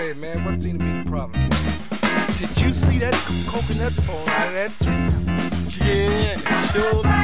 Say, man, what seemed to be the problem? Did you see that coconut fall out of that tree? Yeah, it sure did.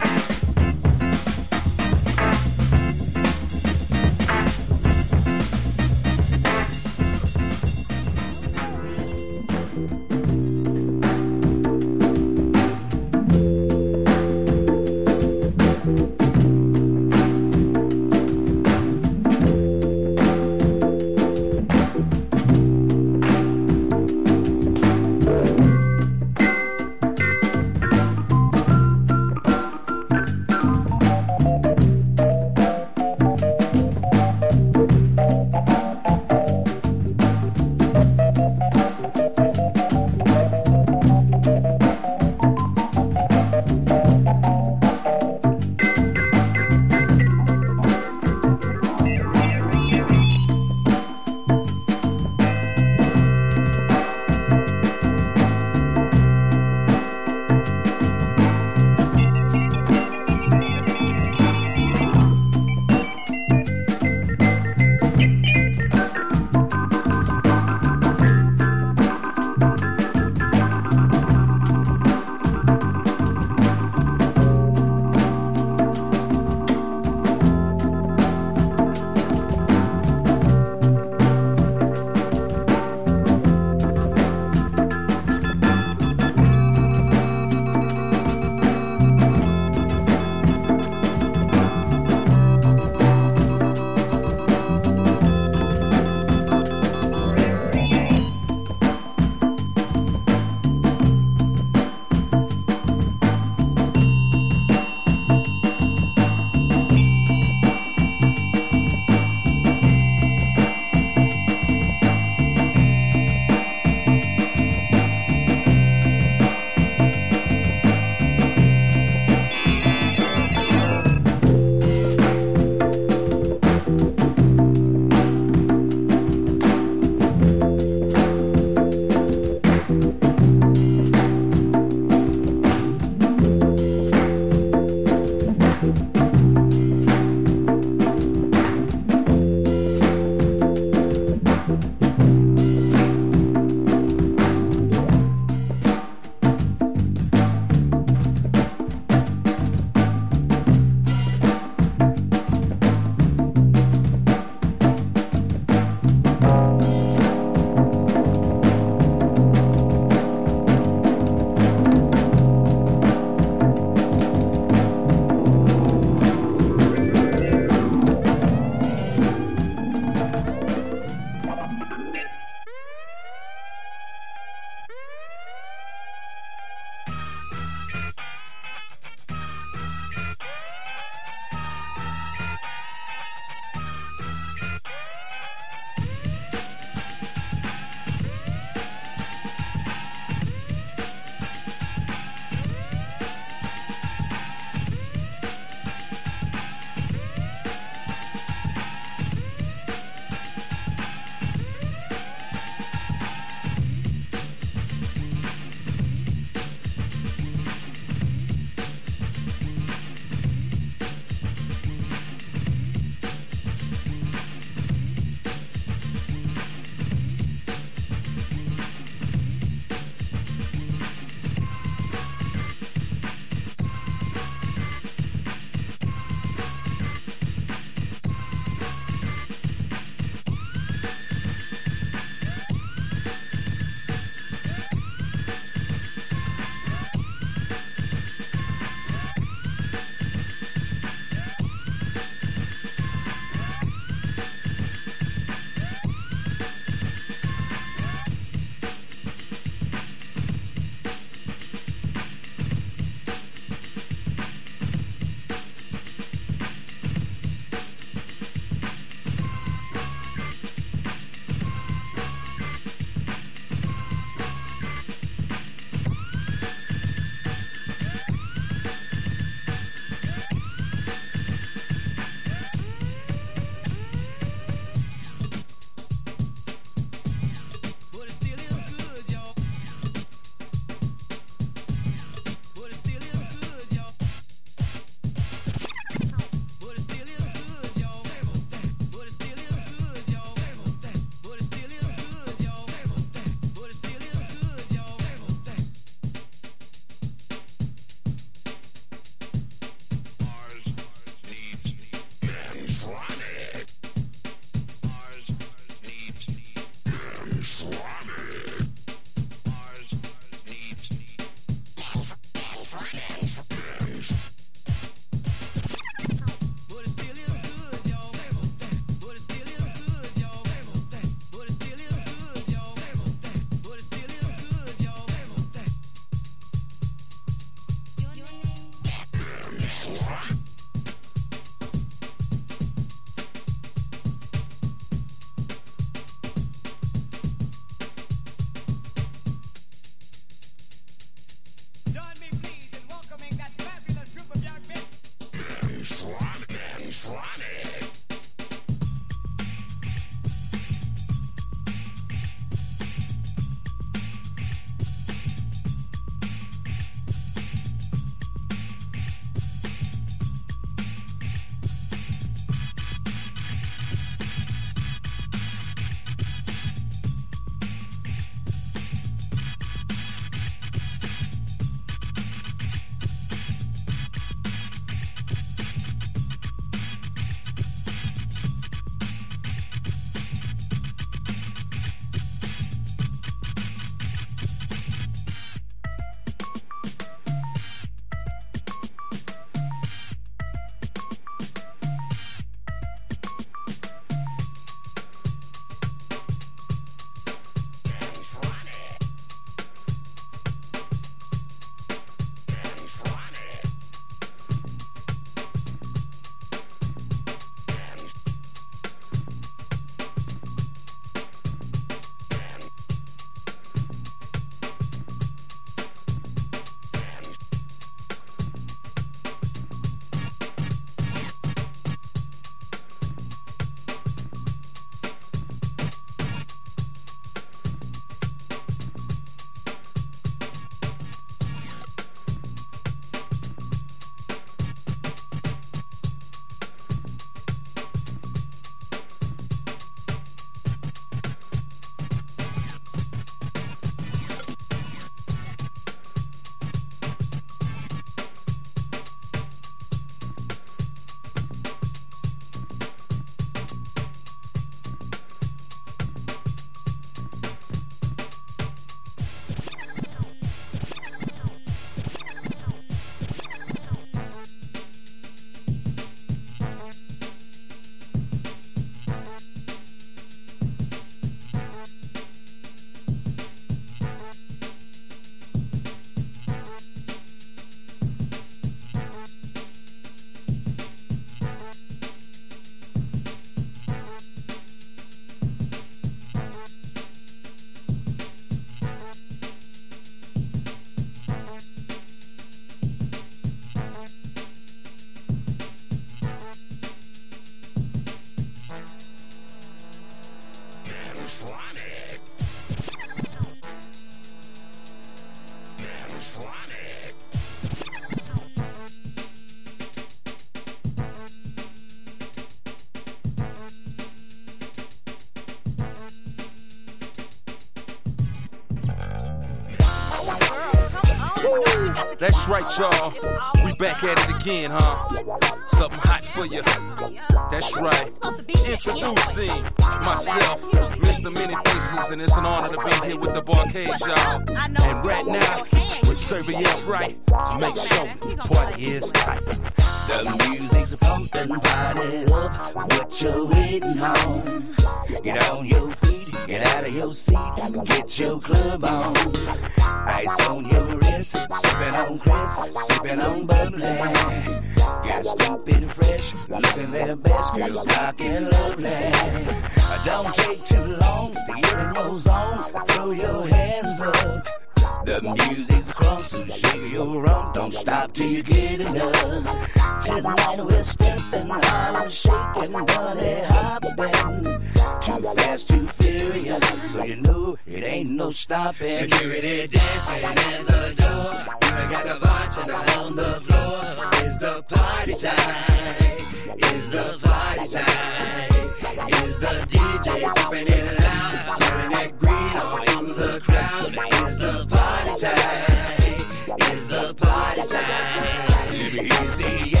That's right, y'all. We back at it again, huh? Something hot for you. That's right. Introducing myself, Mr. Many Faces, and it's an honor to be here with the Barcades, y'all. And right now, we're serving you up right to make sure the party is tight. The music's pumping, party up. What you waiting on? Get on your feet, get out of your seat, get your club on. Ice on your wrist, sipping on Chris, sipping on bubbly. Get stupid fresh, looking their best, girls looking lovely. Don't take too long to get in your zone, throw your hands up. The music's crossing, shake your rump, don't stop till you get enough. Tonight we're stepping out, shaking, body hopping. Too fast, too furious, so you know it ain't no stopping. Security dancing at the door. We got the bartender on the floor. It's the party time. It's the party time. It's the DJ popping it loud, smelling that green all through the crowd. It's the party time. It's the party time. Let me hear you say yeah.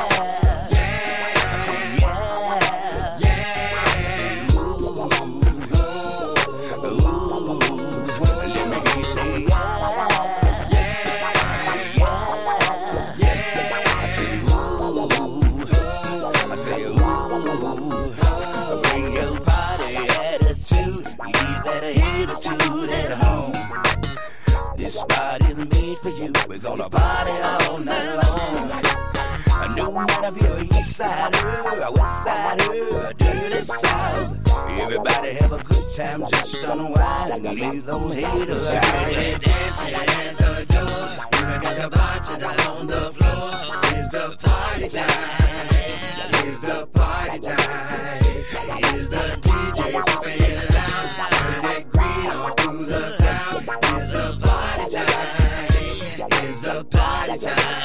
We're gonna party all night long. No matter if you're east sider, west sider, dirty south. Everybody have a good time, just unwind and leave them haters out. Security dancing at the door. We got the bartender on the floor. It's the party time. It's the party time. It's the DJ popping it loud, turning that green all through the crowd. It's the party time. It's the party time.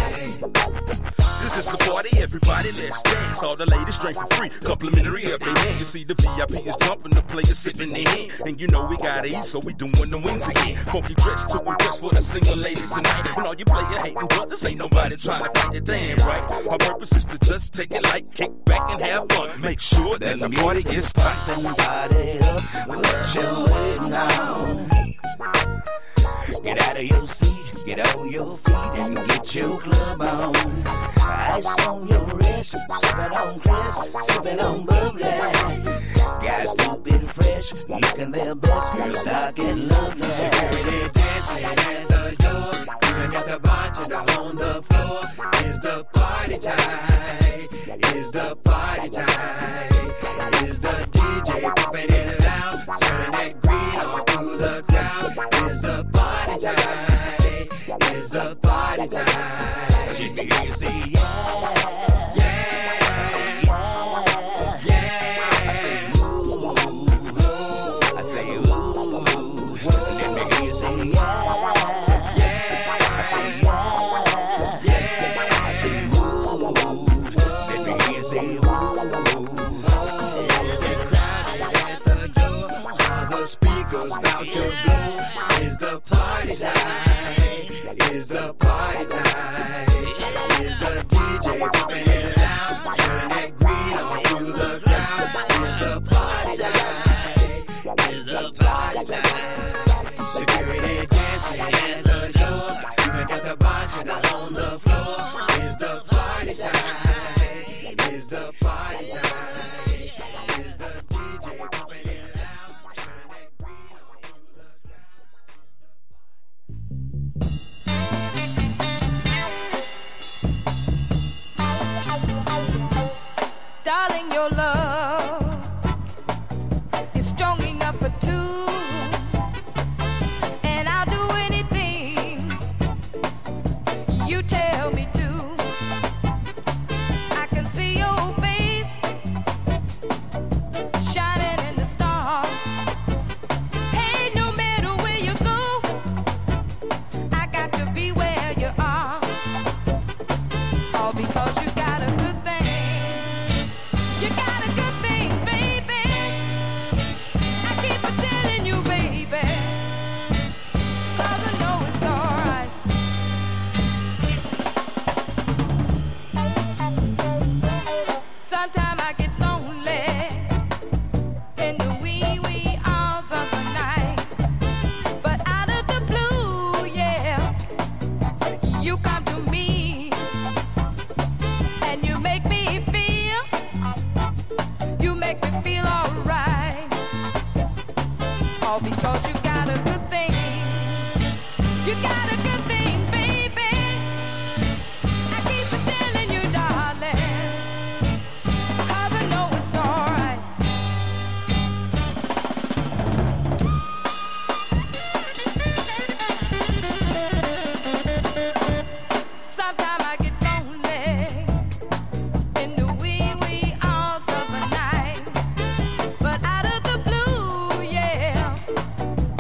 This is the party, everybody, let's dance. All the ladies drink for free, complimentary every hand. You see the VIP is jumping, the players sitting in their hand. And you know we gotta eat, so we doing the wings again. Funky dress to impress for the single ladies tonight. And all you player hating brothers, ain't nobody trying to fight the damn right. Our purpose is to just take it light, kick back and have fun. Make sure that the party is tight. Body up, what you waiting on? Get out of your seat, get on your feet and get your club on. Ice on your wrist, sipping on Chris, sipping on bubbly. Guys stupid fresh, looking their best, girls dark and lovely. Security dancing at the door. We got the bartender on the floor. It's the party time. It's the party time. It's the DJ popping it loud, smelling that green all through the crowd. It's the party time. It's the party time. Let me hear you say yeah. Yeah. all because you got a good thing. You got a good thing, baby. I keep it telling you, darling, 'cause I know it's alright. Sometimes I get lonely in the wee hours of the night, but out of the blue, yeah,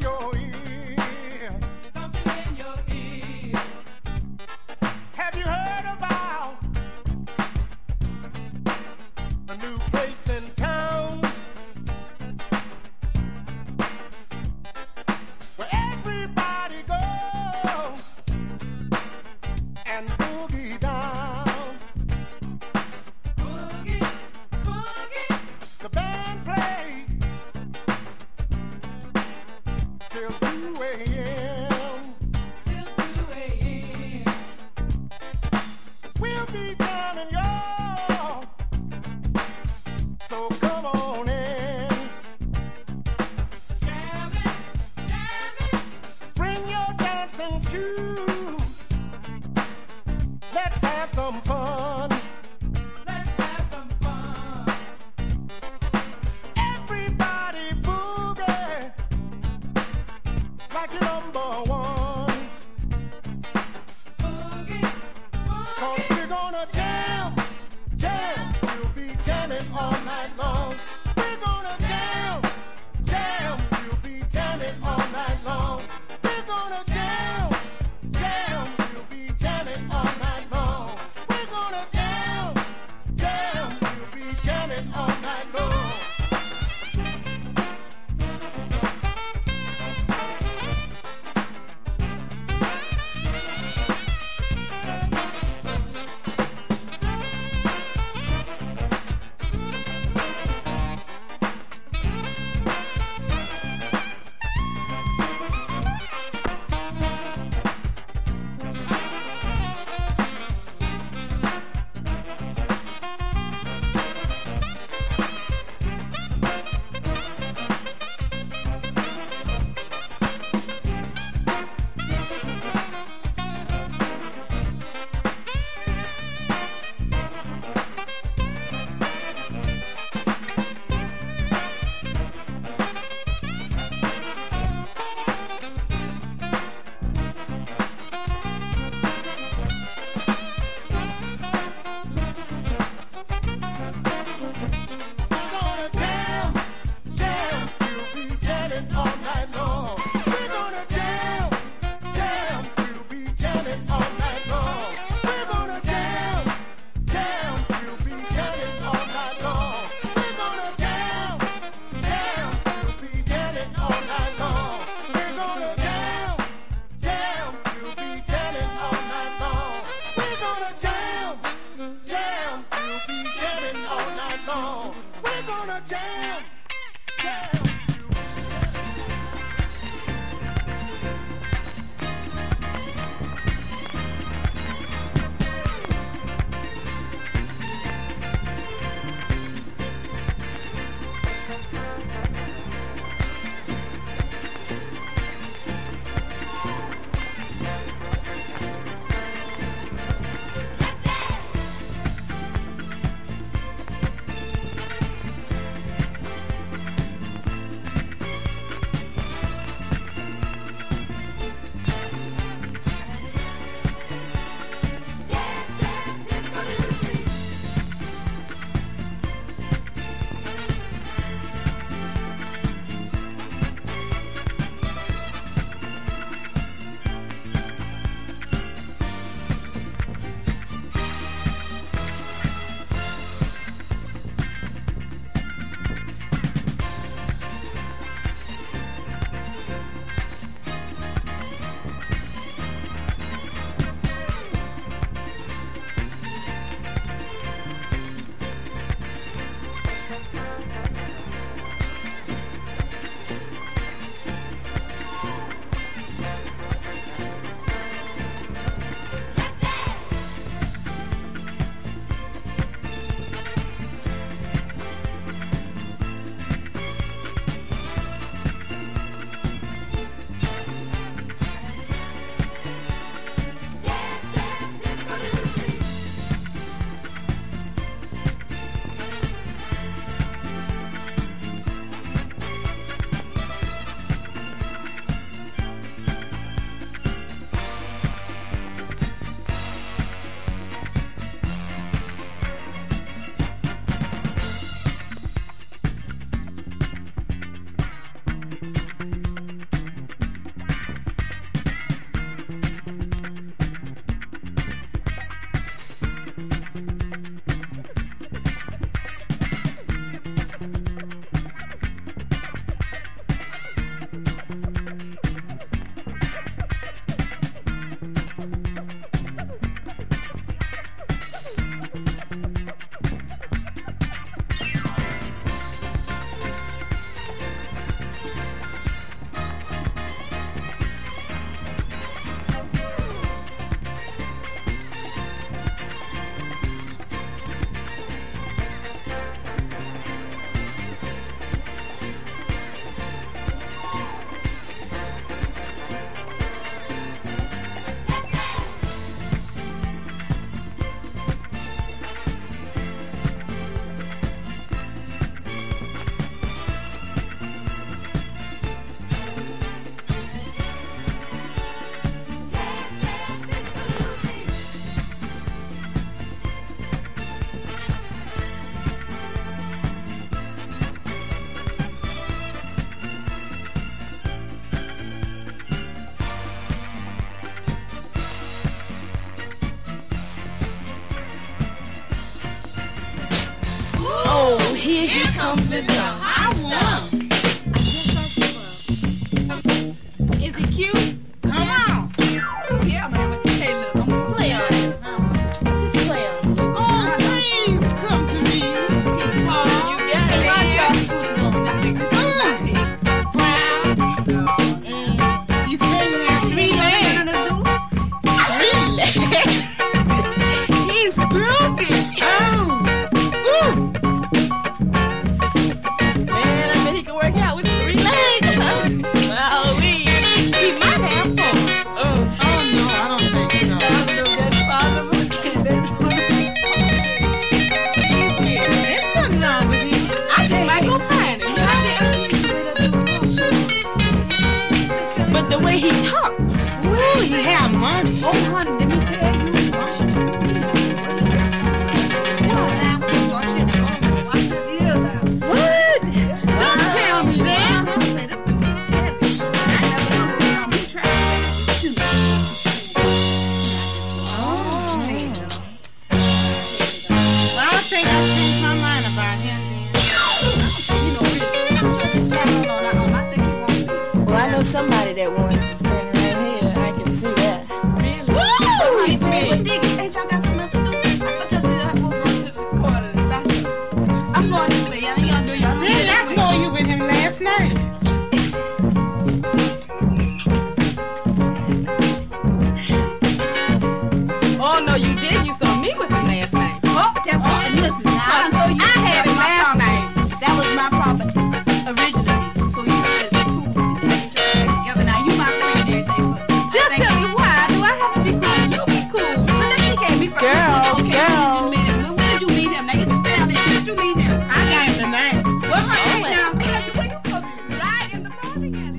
your ear. Something in your ear. Have you heard about a new place in town where everybody goes and boogie down? Boogie, boogie. The band plays till 2 a.m. Till 2 a.m. We'll be jamming, y'all. So come on in. Jamming, jamming. Bring your dancing shoes. Let's have some fun. Let's have some fun. Everybody boogie like you're number one. Boogie, 'Cause boogie. we're gonna jam, jam. We'll be jamming all night long. We're gonna jam, jam. We'll be jamming all night long. We're gonna jam, jam. We'll be jamming all night long. We're gonna jam, jam. We'll be jamming all night long. Here comes Mr. Hot Stuff. Is he cute? Come on. Yeah, man. Hey, look, I'm gonna play on it. Just play on it. Oh, please come to me. He's tall. You got it. My child scooted on. I think this is right. Brown. You say you have 3 legs. In the zoo. 3 legs. He's groovy. Oh. Ooh. Man, I bet he can work out with 3 legs, huh? Wow, he might have 4. Oh, no, I don't think so. I don't know if that's possible. That's what There's nothing wrong with him. I just might go find him. But the way he talks. Ooh, he have money. Oh, honey, let me tell you, Washington. What? Don't tell me that. Well, I think I changed my mind about him then. Well, I know somebody that wants to stand right here. I can see that. Really? Woo! He's big. I'm going this way. Y'all know y'all don't Really, I saw you with him last night. Oh, no, you did. You saw me with him last night. And listen, I told you I had it last night. That was my property originally. So you said be cool. Together now, you my friend and everything. But Just tell me why. Do I have to be cool? You be cool. but let me get me from Girls, when did you meet him? Now you just stay out there. When did you meet him? I got him tonight. Well, honey, now, where you coming? Right in the bowling alley.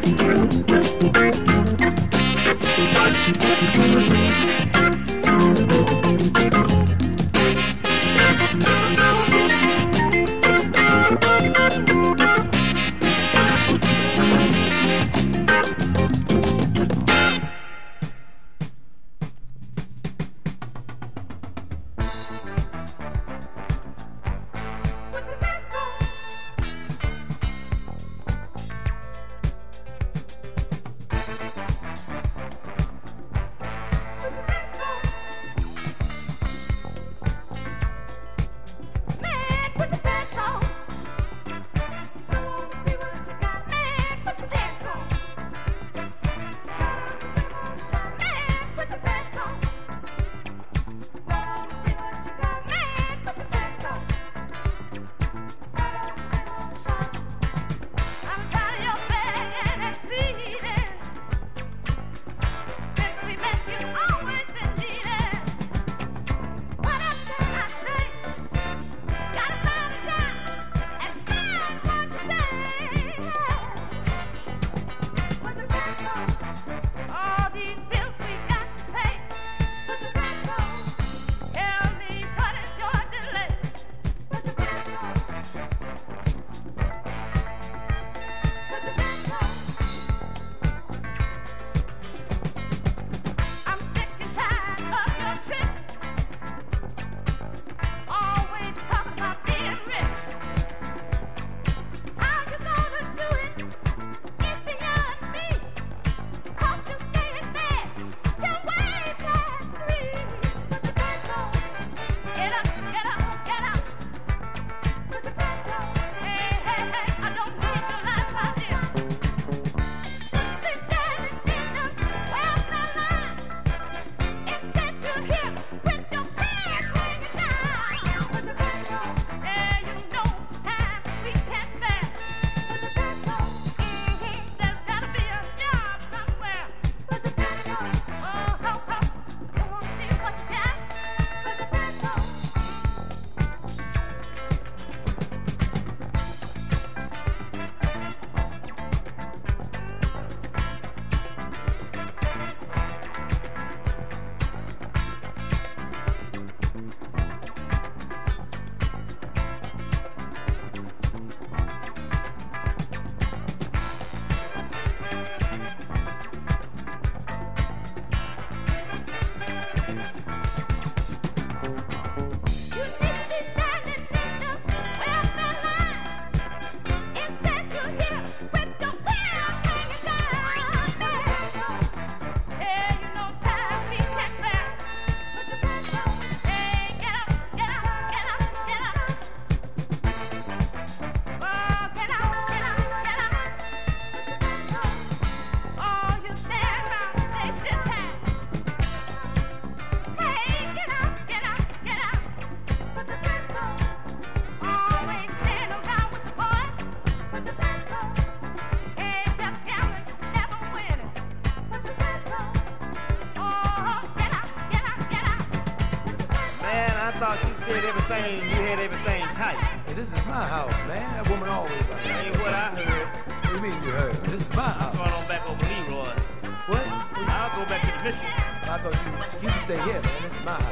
thought she said everything, you had everything tight. Hey, this is my house, man. That woman always like That ain't what I heard. What do you mean you heard? This is my I'm house. going on back over Leroy. What? I'll go back to the mission. I thought you can stay here, man. This is my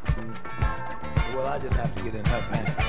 house. Well, I just have to get in her pants.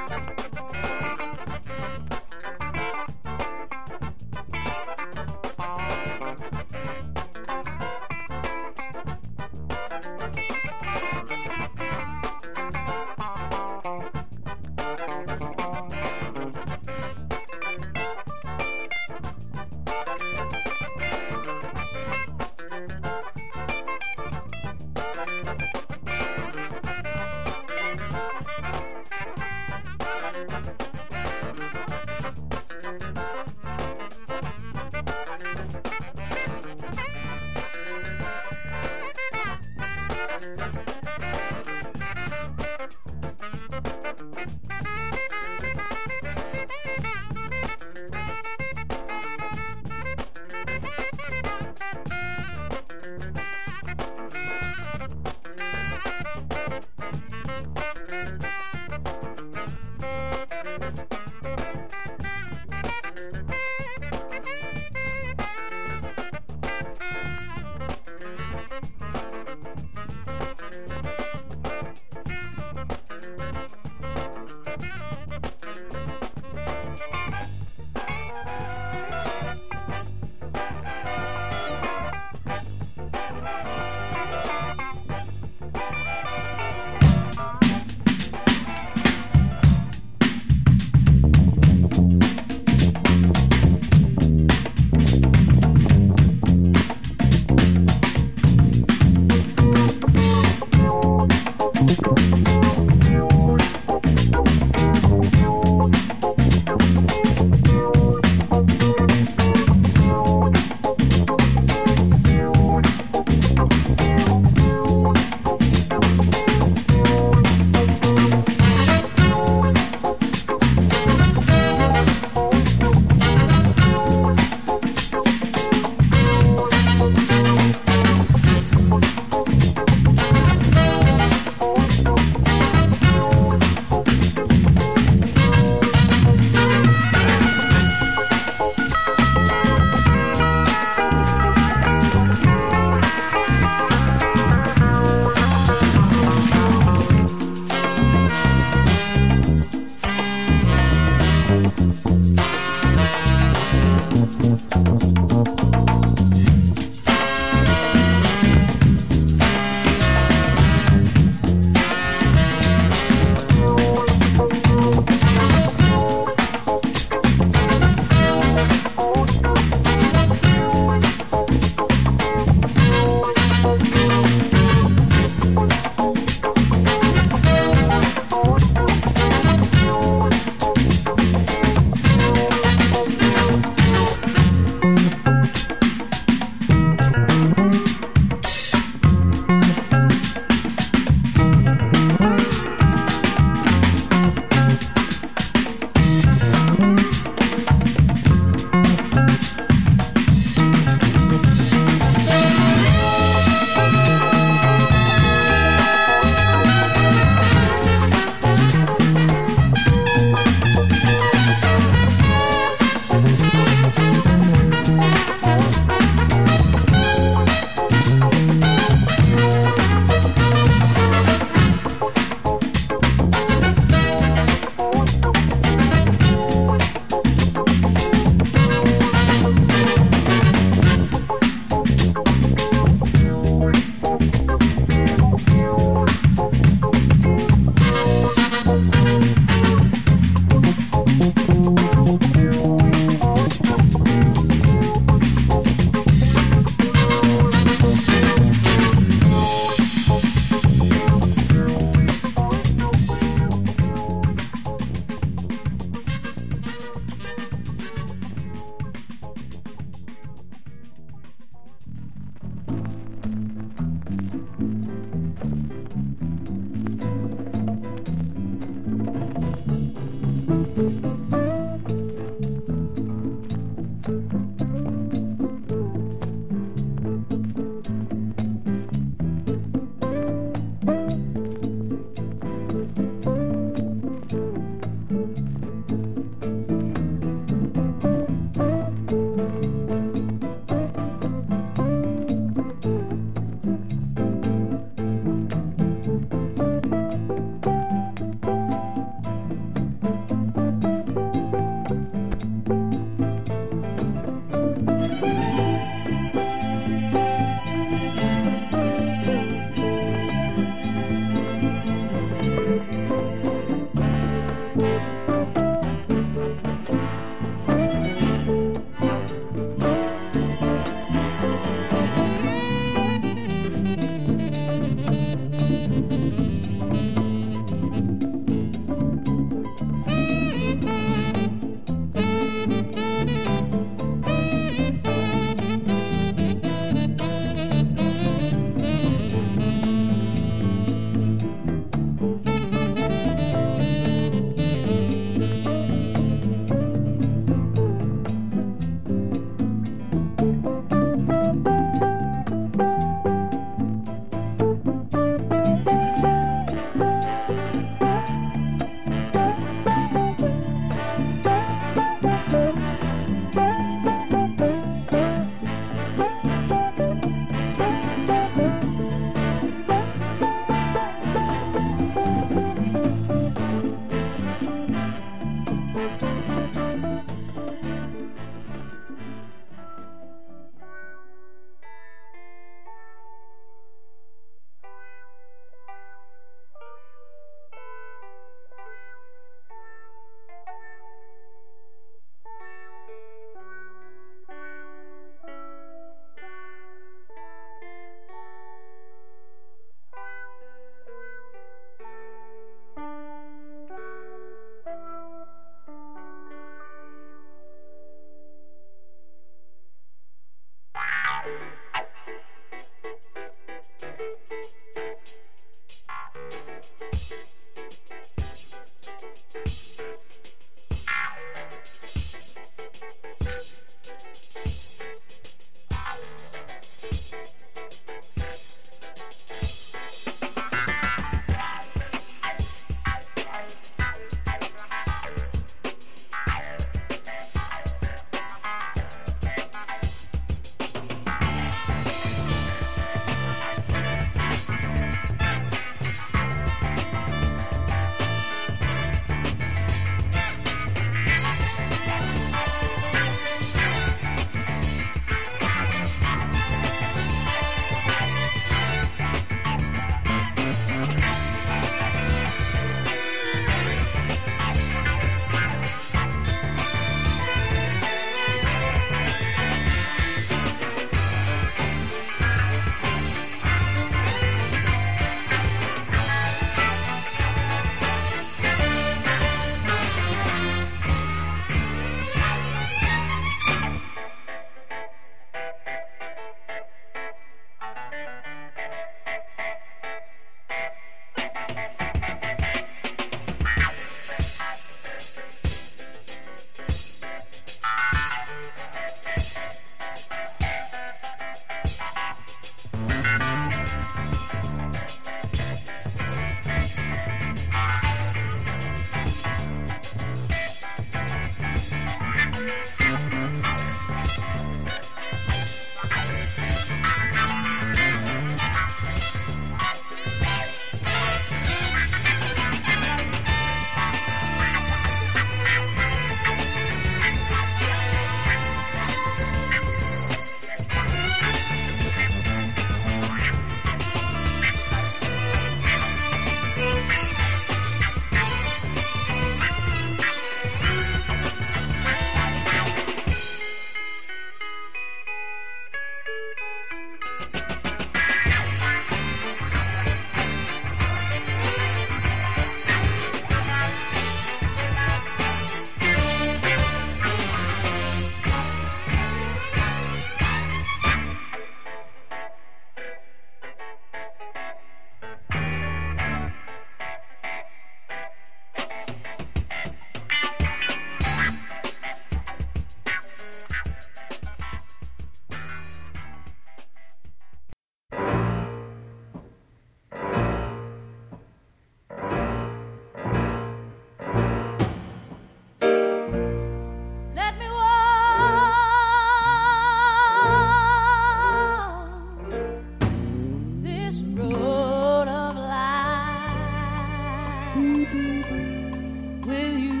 with you.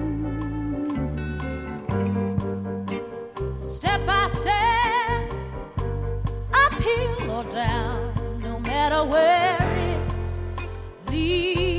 Step by step, uphill or down, no matter where it's leading.